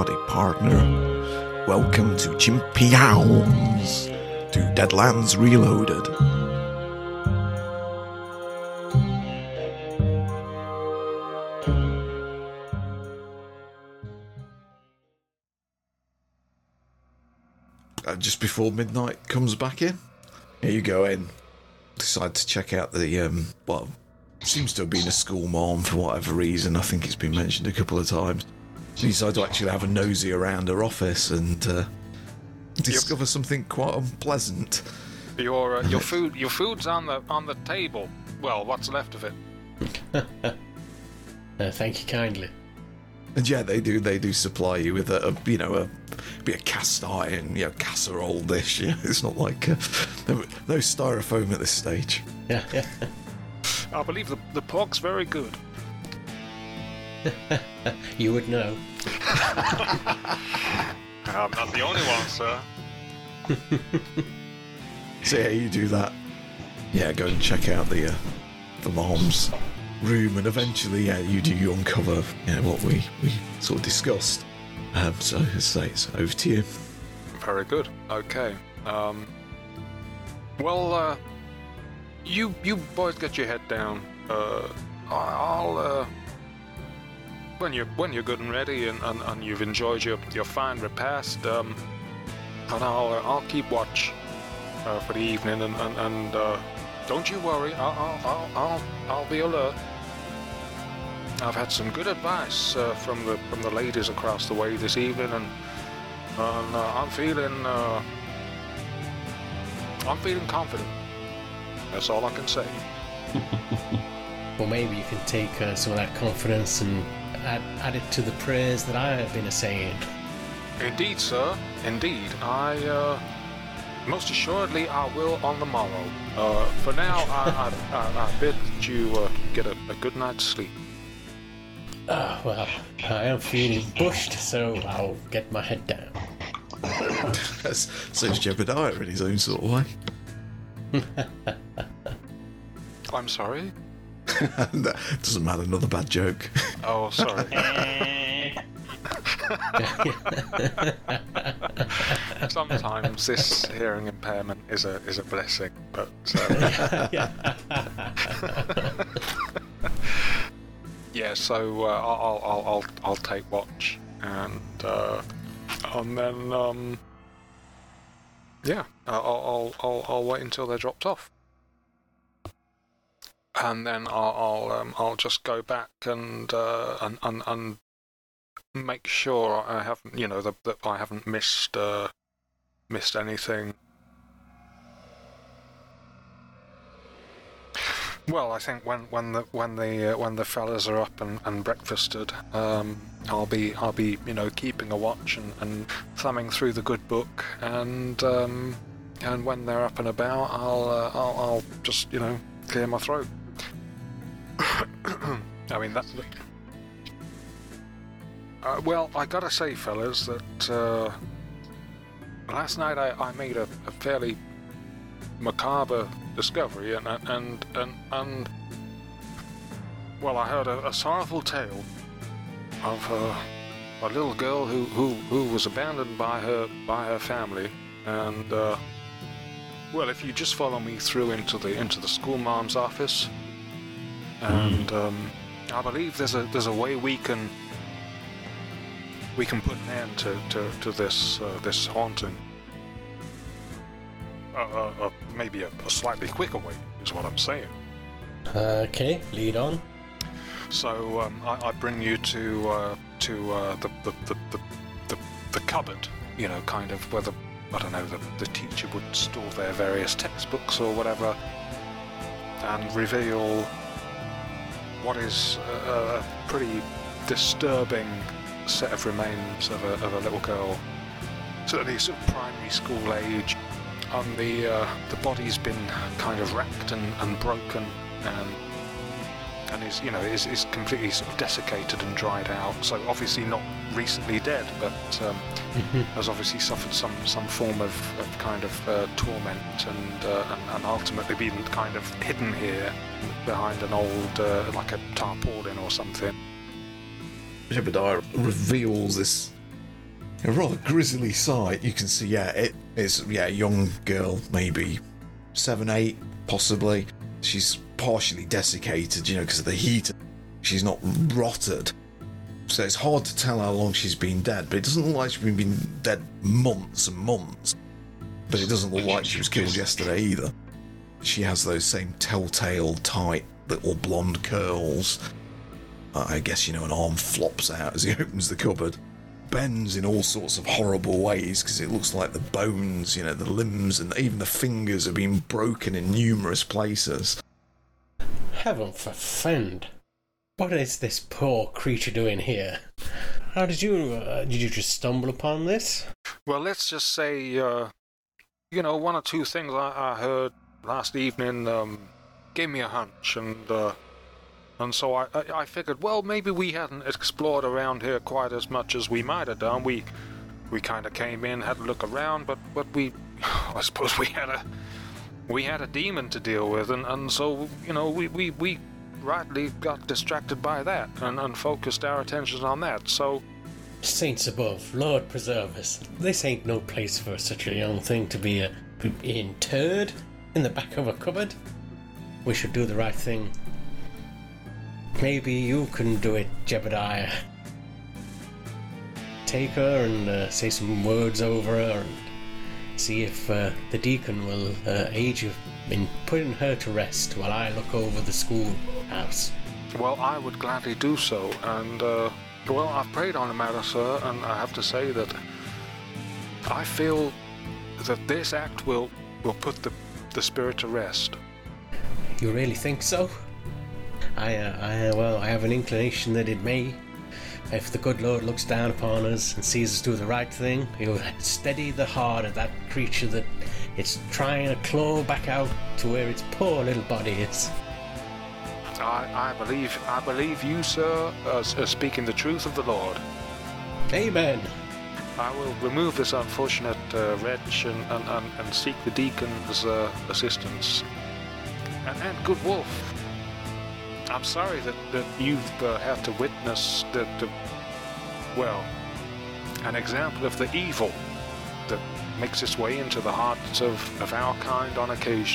howdy, partner. Welcome to Chimpions, to Deadlands Reloaded. Just before midnight comes back in, here you go in. Decide to check out the, seems to have been a school mom for whatever reason. I think it's been mentioned a couple of times. You decide to actually have a nosy around her office and discover something quite unpleasant. Your food's on the table. Well, what's left of it? Thank you kindly. And yeah, they do supply you with a cast iron, casserole dish. Yeah, it's not like no styrofoam at this stage. Yeah. I believe the pork's very good. You would know. I'm not the only one, sir. So yeah, you do that. Yeah, go and check out the mom's room, and eventually, you uncover what we sort of discussed. So as I say, it's over to you. Very good. Okay. Well, you boys get your head down. I'll when you're good and ready and you've enjoyed your fine repast, and I'll keep watch for the evening, and don't you worry, I'll be alert. I've had some good advice from the ladies across the way this evening, and I'm feeling confident. That's all I can say. Well, maybe you can take some of that confidence and add it to the prayers that I have been saying. Indeed, sir. Indeed. I most assuredly I will on the morrow. For now, I bid that you get a good night's sleep. Well, I am feeling pushed, so I'll get my head down. So's Jebediah in his own sort of way. I'm sorry? That doesn't matter, another bad joke. Oh, sorry. Sometimes this hearing impairment is a blessing, but yeah. So I'll take watch, and then I'll wait until they're dropped off, and then I'll just go back and make sure I haven't, that I haven't missed anything. Well, I think when the fellas are up and breakfasted, I'll be keeping a watch and thumbing through the good book, and when they're up and about, I'll just clear my throat. I mean that's. Well, I gotta say, fellas, that last night I made a fairly macabre discovery, and well, I heard a sorrowful tale of a little girl who was abandoned by her family, and well, if you just follow me through into the school mom's office, and I believe there's a way we can put an end to this haunting. Maybe a slightly quicker way is what I'm saying. Okay, lead on. So I bring you to the cupboard, kind of where the teacher would store their various textbooks or whatever, and reveal what is a pretty disturbing set of remains of a little girl, certainly sort of primary school age. The body's been kind of wrecked and broken, and is completely sort of desiccated and dried out. So obviously not recently dead, but has obviously suffered some form of kind of torment, and ultimately been kind of hidden here behind an old like a tarpaulin or something. Jebediah reveals this A rather grisly sight. You can see, yeah, it is, yeah, a young girl, maybe 7, 8, possibly. She's partially desiccated, you know, because of the heat. She's not rotted. So it's hard to tell how long she's been dead, but it doesn't look like she's been dead months and months. But it doesn't look like she was killed yesterday either. She has those same telltale tight little blonde curls. I guess, you know, an arm flops out as he opens the cupboard. Bends in all sorts of horrible ways because it looks like the bones, you know, the limbs and even the fingers have been broken in numerous places. Heaven forfend. What is this poor creature doing here? How did you just stumble upon this? Well, let's just say, you know, one or two things I heard last evening gave me a hunch, and so I figured, well, maybe we hadn't explored around here quite as much as we might have done. We kind of came in, had a look around, but I suppose we had a demon to deal with, and so, you know, we rightly got distracted by that and focused our attention on that. So, saints above, Lord preserve us. This ain't no place for such a young thing to be interred in the back of a cupboard. We should do the right thing. Maybe you can do it, Jebediah. Take her and say some words over her and see if the deacon will aid you in putting her to rest while I look over the schoolhouse. Well, I would gladly do so, and, well, I've prayed on the matter, sir, and I have to say that I feel that this act will put the spirit to rest. You really think so? I have an inclination that it may. If the good Lord looks down upon us and sees us do the right thing, he'll steady the heart of that creature that it's trying to claw back out to where its poor little body is. I believe you, sir, as speaking the truth of the Lord. Amen. I will remove this unfortunate wretch and seek the deacon's assistance. And good wolf, I'm sorry that you've had to witness an example of the evil that makes its way into the hearts of our kind on occasion.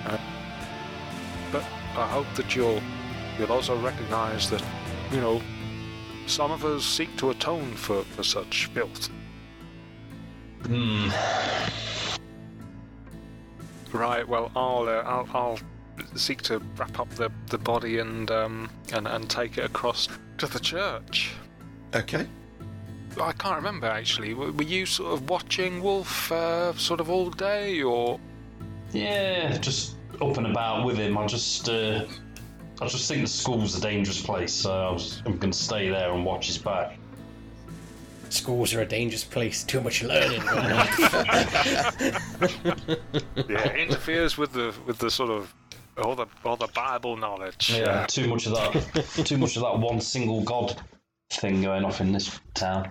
But I hope that you'll also recognize that, you know, some of us seek to atone for such filth. Right. Well, I'll seek to wrap up the body and take it across to the church. Okay. I can't remember actually. Were you sort of watching Wolf sort of all day, or? Yeah, just up and about with him. I just think the school's a dangerous place, so I'm going to stay there and watch his back. Schools are a dangerous place. Too much learning going on. Yeah, it interferes with the sort of all the Bible knowledge. Yeah, too much of that one single God thing going off in this town.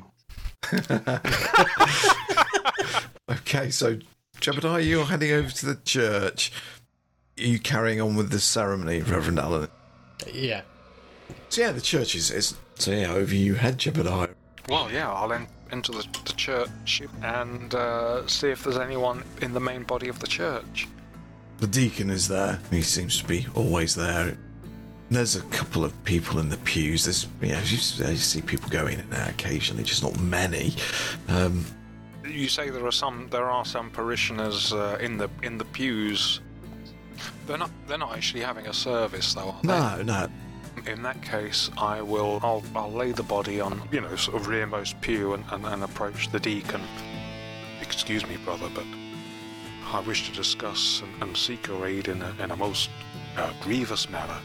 Okay, so Jebediah, you're heading over to the church. Are you carrying on with the ceremony, Reverend Allen? Yeah. So yeah, the church is so yeah, over you head, Jebediah. Well, yeah, I'll enter the church and see if there's anyone in the main body of the church. The deacon is there. He seems to be always there. There's a couple of people in the pews. There's, you know, you see people go in and out occasionally, just not many. You say there are some parishioners in the pews. They're not actually having a service, though, are they? No. In that case, I'll lay the body on, you know, sort of rearmost pew and approach the deacon. Excuse me, brother, but I wish to discuss and seek your aid in a most grievous matter.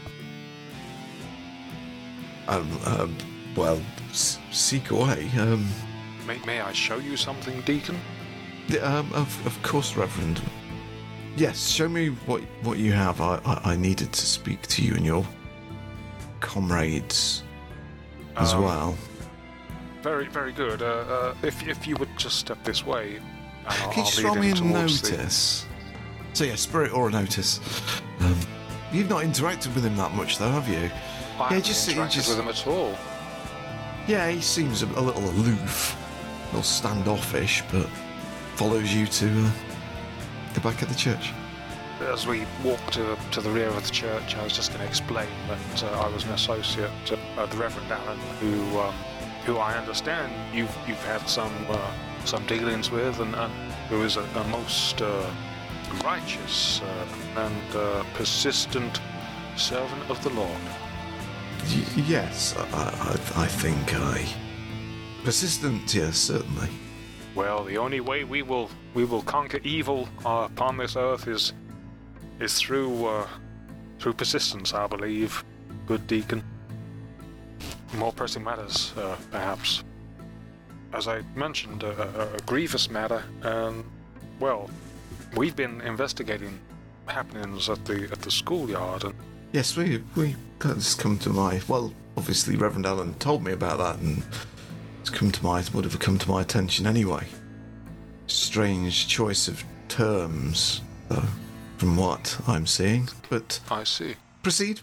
Well, seek away. May I show you something, deacon? Of course, Reverend. Yes, show me what you have. I needed to speak to you and your comrades as well. Very, very good. If you would just step this way, can you just roll me a notice? So yeah, spirit or a notice. You've not interacted with him that much, though, have you? I haven't interacted with him at all. Yeah, he seems a little aloof. well, standoffish, but follows you to the back of the church. As we walk to the rear of the church, I was just going to explain that I was an associate of the Reverend Allen, who I understand you've had some dealings with, and who is a most righteous and persistent servant of the Lord. Yes, I think persistent. Yes, certainly. Well, the only way we will conquer evil upon this earth is through persistence, I believe, good deacon. More pressing matters, perhaps. As I mentioned, a grievous matter, and well, we've been investigating happenings at the schoolyard, and Yes, that's come to my... Well, obviously Reverend Allen told me about that, and would have come to my attention anyway. Strange choice of terms, though, from what I'm seeing. But I see. Proceed.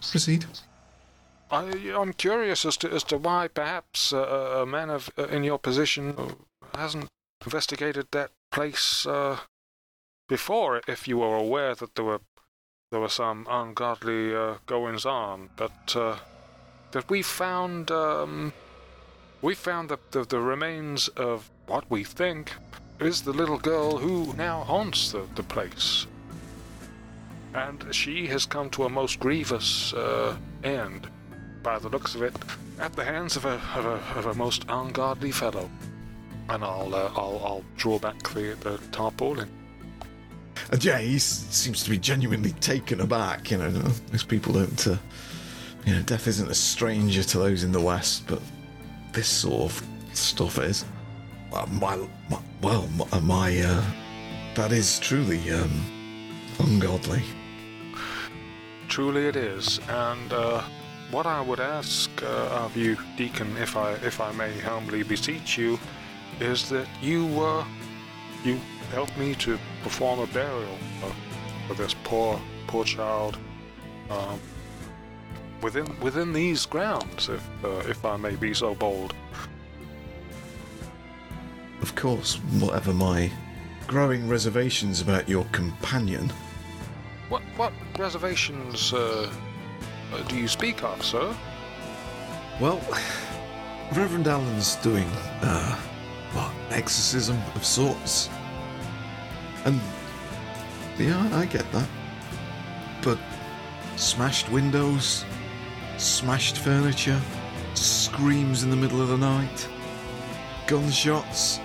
I'm curious as to why perhaps a man in your position hasn't investigated that place before, if you were aware that there were some ungodly goings on. But we found the remains of what we think is the little girl who now haunts the place, and she has come to a most grievous end, by the looks of it, at the hands of a most ungodly fellow. And I'll draw back the tarpaulin. And yeah, he seems to be genuinely taken aback. Most people don't. Death isn't a stranger to those in the West, but this sort of stuff is. That is truly ungodly. Truly it is, and what I would ask of you, Deacon, if I may humbly beseech you, is that you help me to perform a burial for this poor child within these grounds, if I may be so bold. Of course, whatever my growing reservations about your companion. What reservations do you speak of, sir? Well, Reverend Allen's doing exorcism of sorts. And yeah, I get that. But smashed windows, smashed furniture, screams in the middle of the night, gunshots.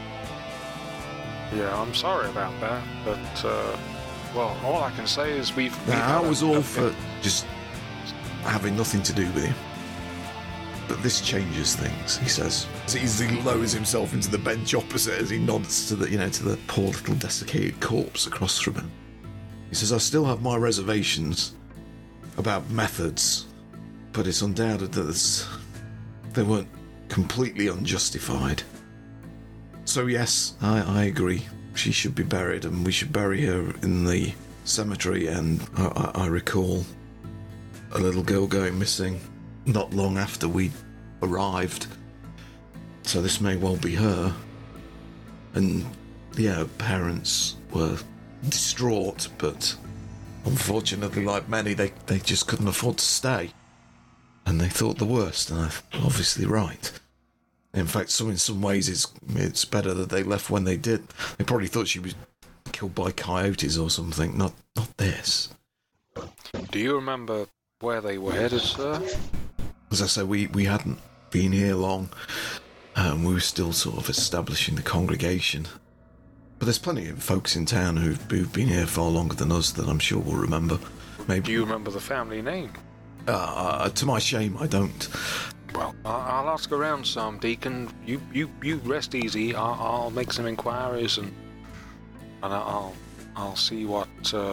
Yeah, I'm sorry about that, but well, all I can say is we've That was all for just having nothing to do with him. But this changes things, he says. As he lowers himself into the bench opposite as he nods to the poor little desiccated corpse across from him. He says, I still have my reservations about methods, but it's undoubted that they weren't completely unjustified. So yes, I agree. She should be buried, and we should bury her in the cemetery. And I recall a little girl going missing not long after we arrived. So this may well be her. And yeah, her parents were distraught, but unfortunately, like many, they just couldn't afford to stay. And they thought the worst, and they're obviously right. In fact, in some ways, it's better that they left when they did. They probably thought she was killed by coyotes or something. Not this. Do you remember where they were headed, sir? As I say, we hadn't been here long. We were still sort of establishing the congregation. But there's plenty of folks in town who've been here far longer than us that I'm sure will remember. Maybe. Do you remember the family name? To my shame, I don't. Well, I'll ask around some, Deacon. You rest easy. I'll make some inquiries and I'll see what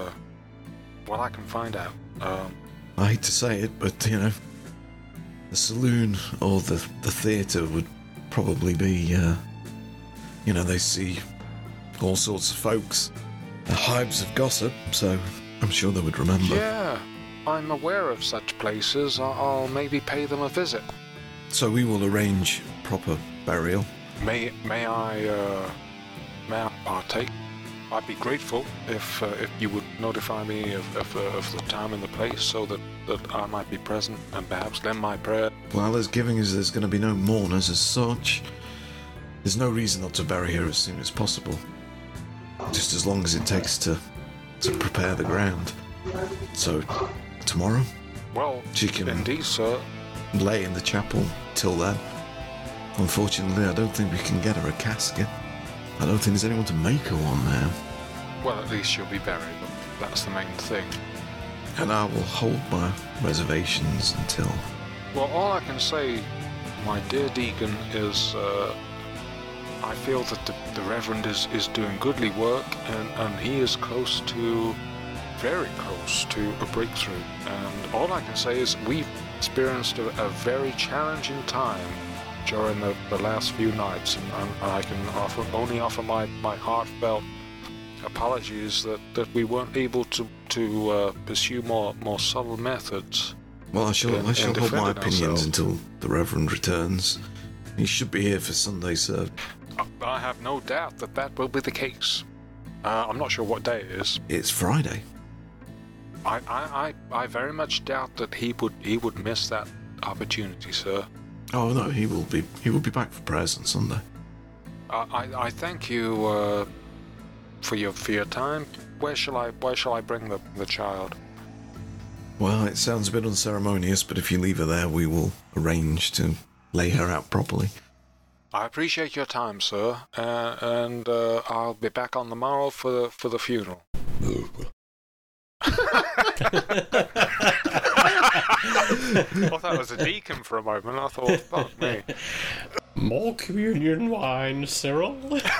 I can find out. I hate to say it, but the saloon or the theatre would probably be, they see all sorts of folks, hives of gossip. So I'm sure they would remember. Yeah, I'm aware of such places. I'll maybe pay them a visit. So we will arrange proper burial. May I partake? I'd be grateful if you would notify me of the time and the place so that I might be present and perhaps lend my prayer. Well, as giving as there's going to be no mourners as such, there's no reason not to bury her as soon as possible. Just as long as it takes to prepare the ground. So, tomorrow? Well, She can- indeed, sir. Lay in the chapel till then. Unfortunately, I don't think we can get her a casket. I don't think there's anyone to make her one now. Well, at least she'll be buried. That's the main thing. And I will hold my reservations until... Well, all I can say, my dear deacon, is I feel that the Reverend is doing goodly work, and he is very close to a breakthrough. And all I can say is we've experienced a very challenging time during the last few nights, and I can only offer my heartfelt apologies that we weren't able to pursue more subtle methods. Well, I shall in hold my defending opinions ourselves. until the Reverend returns. He should be here for Sunday service. I have no doubt that will be the case. I'm not sure what day it is. It's Friday. I very much doubt that he would miss that opportunity, sir. Oh no, he will be back for prayers on Sunday. I thank you for your time. Where shall I bring the child? Well, it sounds a bit unceremonious, but if you leave her there, we will arrange to lay her out properly. I appreciate your time, sir, and I'll be back on the morrow for the funeral. I thought that was a deacon for a moment. I thought, fuck me. More communion wine, Cyril.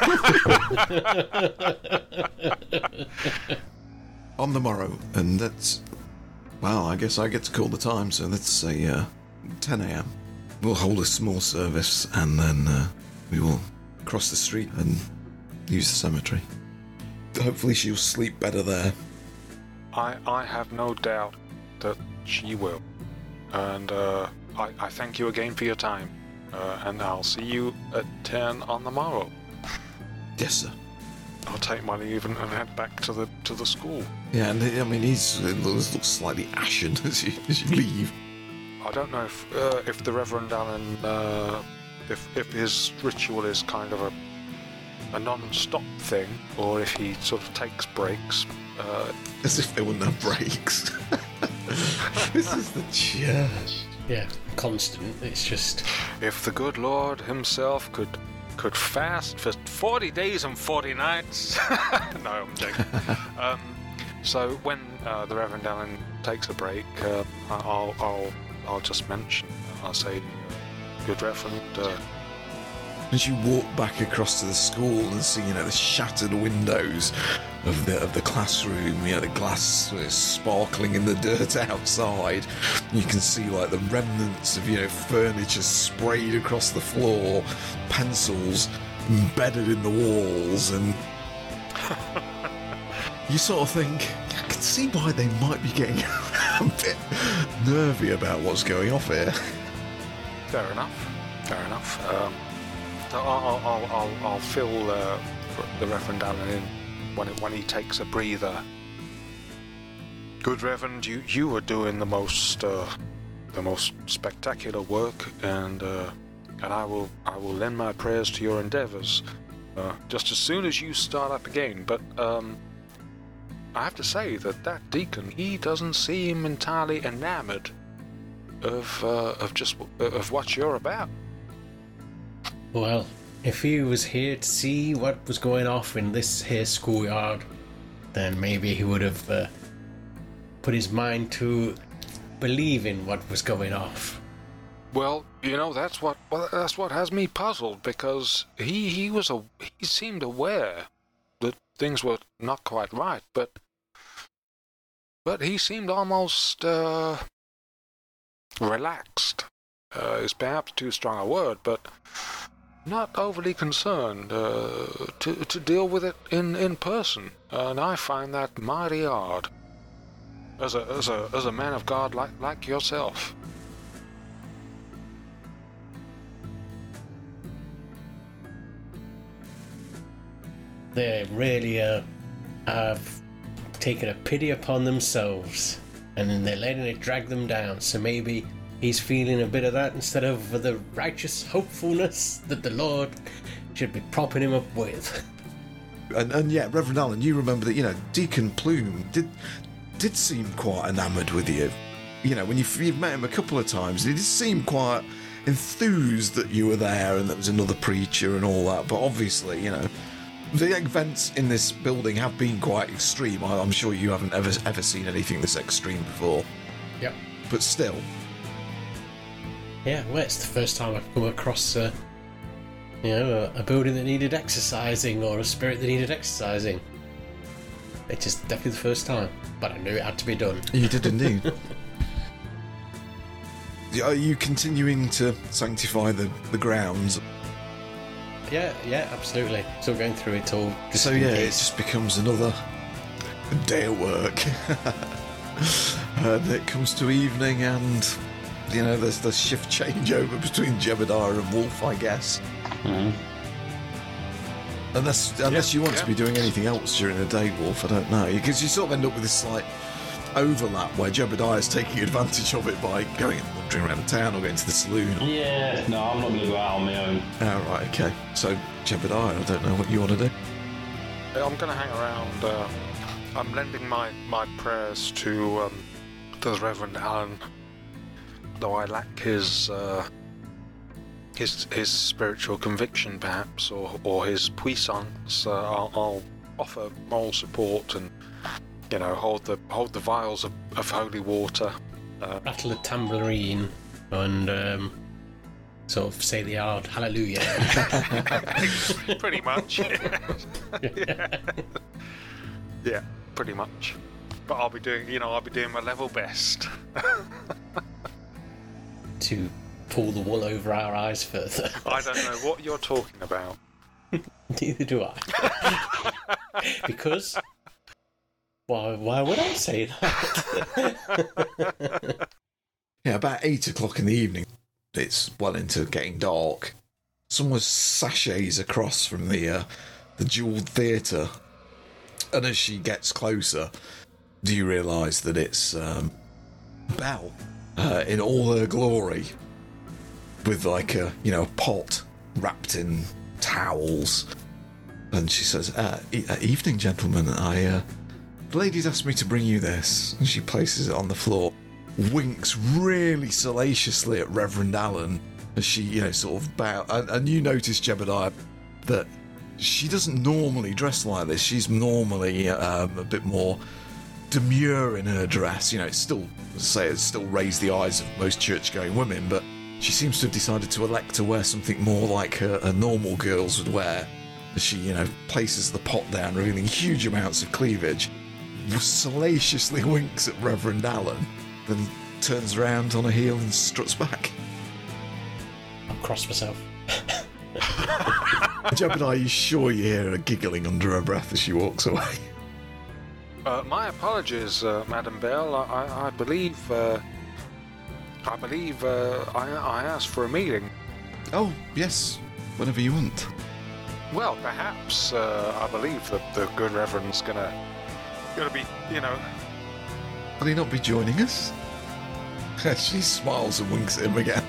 On the morrow, and that's... Well, I guess I get to call the time, so let's say 10 a.m. We'll hold a small service, and then we will cross the street and use the cemetery. Hopefully she'll sleep better there. I have no doubt that she will. And I thank you again for your time. And I'll see you at 10 on the morrow. Yes, sir. I'll take my leave and head back to the school. Yeah, and I mean, he looks slightly ashen as you leave. I don't know if the Reverend Allen, if his ritual is kind of a non-stop thing, or if he sort of takes breaks. As if there were no breaks. This is the church. Yeah, constant. It's just... If the good Lord himself could fast for 40 days and 40 nights. No, I'm joking. So when the Reverend Allen takes a break, I'll just mention. I'll say, good Reverend. As you walk back across to the school and see, the shattered windows of the classroom, the glass sparkling in the dirt outside, you can see like the remnants of furniture sprayed across the floor, pencils embedded in the walls, and you sort of think, I can see why they might be getting a bit nervy about what's going off here. Fair enough. So I'll fill the Reverend Allen in when he takes a breather. Good Reverend, you are doing the most spectacular work, and I will lend my prayers to your endeavours just as soon as you start up again. But I have to say that deacon, he doesn't seem entirely enamoured of what you're about. Well, if he was here to see what was going off in this here schoolyard, then maybe he would have put his mind to believing what was going off. Well, that's what has me puzzled, because he seemed aware that things were not quite right, but he seemed almost relaxed. Is perhaps too strong a word, but not overly concerned to deal with it in person, and I find that mighty odd. As a man of God like yourself. they really have taken a pity upon themselves, and then they're letting it drag them down. So maybe he's feeling a bit of that instead of the righteous hopefulness that the Lord should be propping him up with. And yeah, Reverend Allen, you remember that, Deacon Plume did seem quite enamoured with you. When you've met him a couple of times, he did seem quite enthused that you were there and there was another preacher and all that. But obviously, the events in this building have been quite extreme. I'm sure you haven't ever seen anything this extreme before. Yep. But still. Yeah, well, it's the first time I've come across a building that needed exercising, or a spirit that needed exercising. It's just definitely the first time, but I knew it had to be done. You did indeed. Are you continuing to sanctify the grounds? Yeah, absolutely. Still going through it all. So yeah, it just becomes another day of work. And it comes to evening, and there's the shift changeover between Jebediah and Wolf, I guess. Mm-hmm. Unless you want to be doing anything else during the day, Wolf, I don't know. Because you sort of end up with this slight overlap where Jebediah's taking advantage of it by going and wandering around town or going to the saloon. Yeah, no, I'm not going to go out on my own. Oh, right, okay. So, Jebediah, I don't know what you want to do. I'm going to hang around. I'm lending my prayers to the Reverend Allen, though I lack his spiritual conviction, perhaps, or his puissance. I'll offer moral support and hold the vials of holy water. Rattle a tambourine and sort of say the odd hallelujah. Pretty much. Yeah, pretty much. But I'll be doing my level best. To pull the wool over our eyes further. I don't know what you're talking about. Neither do I. Because why would I say that? Yeah, about 8 o'clock in the evening. It's well into getting dark. Someone sachets across from the jewelled theatre, and as she gets closer, do you realise that it's Belle in all her glory, with like a pot wrapped in towels, and she says, "Evening, gentlemen. The ladies asked me to bring you this," and she places it on the floor. Winks really salaciously at Reverend Allen as she, sort of bow. And you notice, Jebediah, that she doesn't normally dress like this. She's normally a bit more demure in her dress. It's still raised the eyes of most church-going women, but she seems to have decided to elect to wear something more like a normal girls would wear. As she, places the pot down, revealing huge amounts of cleavage, salaciously winks at Reverend Allen, then turns around on her heel and struts back. I'll cross myself. Jebediah, are you sure you hear her giggling under her breath as she walks away? My apologies, Madam Bell. I believe I asked for a meeting. Oh, yes. Whenever you want. Well, perhaps I believe that the good Reverend's gonna be, Will he not be joining us? She smiles and winks at him again.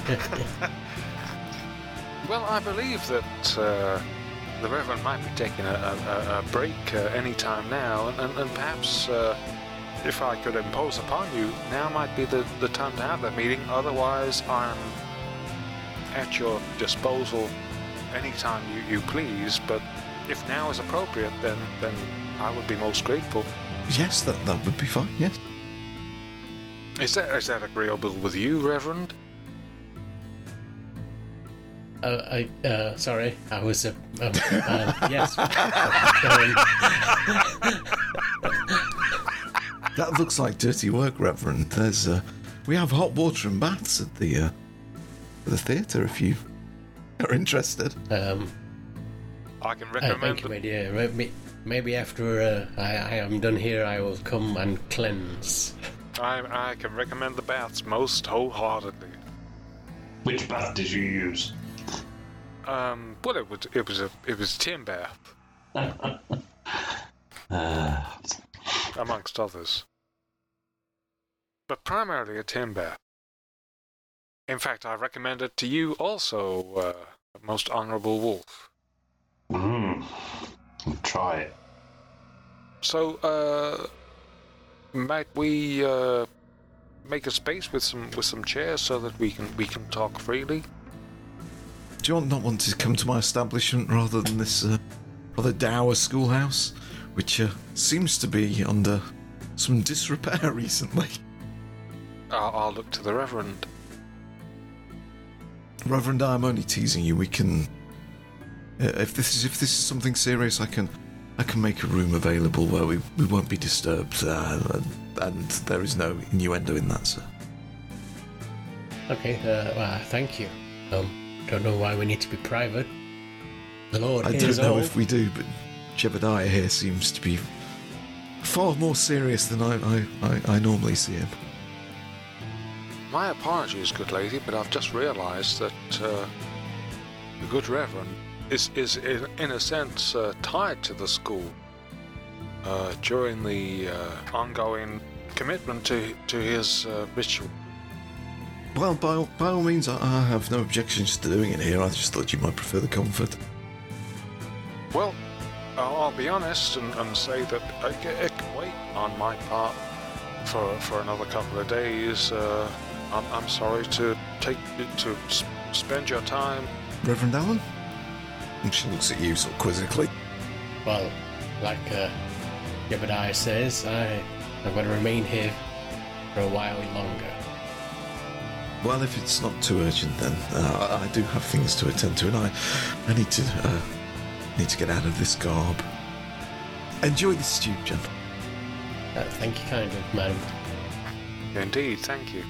Well, I believe that the Reverend might be taking a break any time now, and perhaps if I could impose upon you, now might be the time to have that meeting. Otherwise, I'm at your disposal anytime you please. But if now is appropriate, then I would be most grateful. Yes, that would be fine, yes. Is that agreeable with you, Reverend? Sorry, I was, yes. That looks like dirty work, Reverend. We have hot water and baths at the theatre if you are interested. I can recommend. Thank you, my dear. Maybe after I am done here, I will come and cleanse. I can recommend the baths most wholeheartedly. Which bath did you use? Well, it was a tin bath. Amongst others. But primarily a timber. In fact, I recommend it to you also, most honourable wolf. I'll try it. So, might we make a space with some chairs so that we can talk freely? Do you not want to come to my establishment rather than this rather dour schoolhouse, which seems to be under some disrepair recently? I'll look to the Reverend. Reverend, I'm only teasing you. We can, if this is something serious, I can make a room available where we won't be disturbed, and there is no innuendo in that, sir. Okay, thank you. Don't know why we need to be private. The Lord I hears don't know all. if we do, but Jebediah here seems to be far more serious than I normally see him. My apologies, good lady, but I've just realised that the good Reverend is in a sense tied to the school during the ongoing commitment to his ritual. Well, by all means, I have no objections to doing it here. I just thought you might prefer the comfort. Well, I'll be honest and say that it can wait on my part for another couple of days. I'm sorry to spend your time. Reverend Allen? And she looks at you sort of quizzically. Well, like Jebediah says, I'm going to remain here for a while longer. Well, if it's not too urgent, then I do have things to attend to, and I need to get out of this garb. Enjoy the stew, John. Thank you kindly, madam. Indeed, thank you.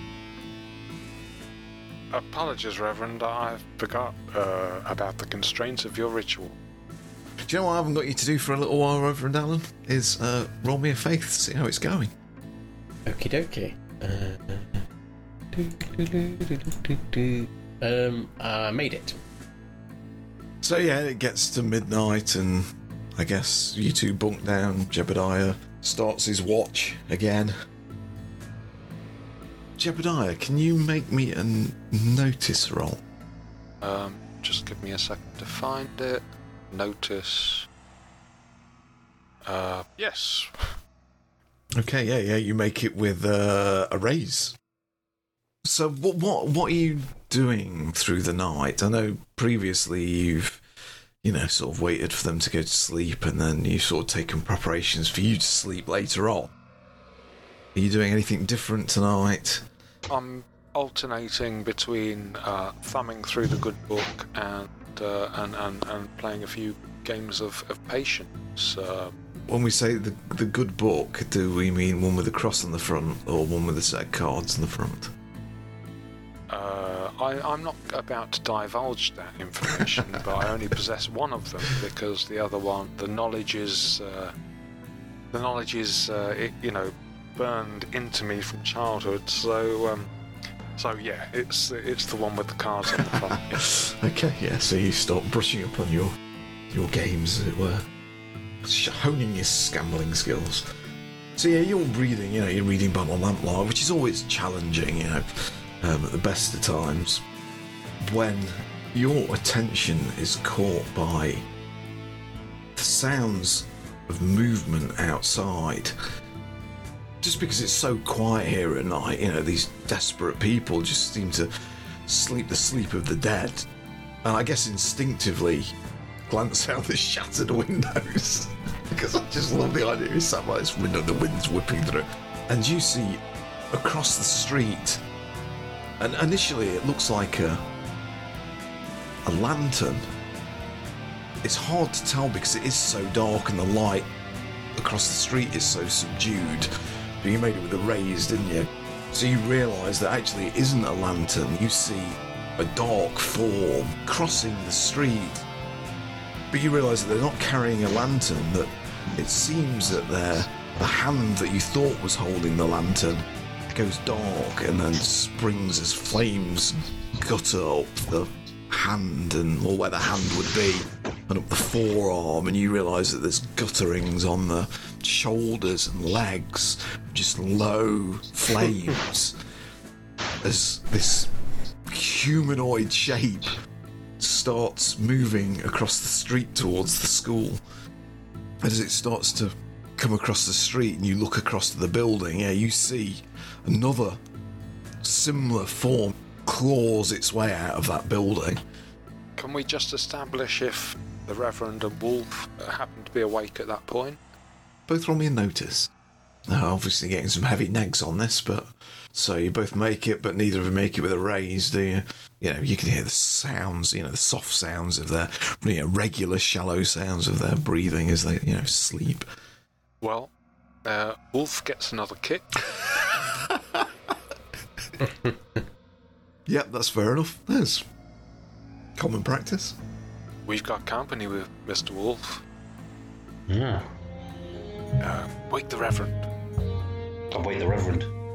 Apologies, Reverend, I forgot about the constraints of your ritual. Do you know what I haven't got you to do for a little while, Reverend Allen? Is roll me a faith to see how it's going. Okie dokie. I made it. So yeah, it gets to midnight, and I guess you two bunk down. Jebediah starts his watch again. Jebediah, can you make me a notice roll? Just give me a second to find it. Notice. Yes. Okay, yeah, you make it with a raise. So what are you doing through the night? I know previously you've, sort of waited for them to go to sleep, and then you've sort of taken preparations for you to sleep later on. Are you doing anything different tonight? I'm alternating between thumbing through the good book and playing a few games of Patience. When we say the good book, do we mean one with a cross on the front or one with a set of cards on the front? I'm not about to divulge that information, but I only possess one of them because the other one, the knowledge is burned into me from childhood. So yeah, it's the one with the cards on the front. Yeah. Okay, yeah. So you start brushing up on your games, as it were, honing your scambling skills. So yeah, you're reading. You're reading by the lamplight, which is always challenging. At the best of times, when your attention is caught by the sounds of movement outside. Just because it's so quiet here at night, these desperate people just seem to sleep the sleep of the dead. And I guess instinctively glance out the shattered windows because I just love the idea you sat by this window, the wind's whipping through, and you see across the street. And initially it looks like a lantern. It's hard to tell because it is so dark and the light across the street is so subdued. But you made it with a raise, didn't you? So you realise that actually it isn't a lantern. You see a dark form crossing the street. But you realise that they're not carrying a lantern, that it seems that the hand that you thought was holding the lantern goes dark and then springs as flames gutter up the hand or where the hand would be. and up the forearm, and you realise that there's gutterings on the shoulders and legs, just low flames. As this humanoid shape starts moving across the street towards the school. As it starts to come across the street and you look across to the building, you see another similar form claws its way out of that building. Can we just establish if the Reverend and Wolf happen to be awake at that point? Both roll me a notice. Now, obviously getting some heavy negs on this, but so you both make it, but neither of you make it with a raise, do you? You know, you can hear the sounds, the soft sounds of their, regular shallow sounds of their breathing as they, sleep. Well, Wolf gets another kick. Yep, that's fair enough. There's common practice. We've got company with Mr. Wolf. Yeah. Wake the Reverend. I'll wake the Reverend.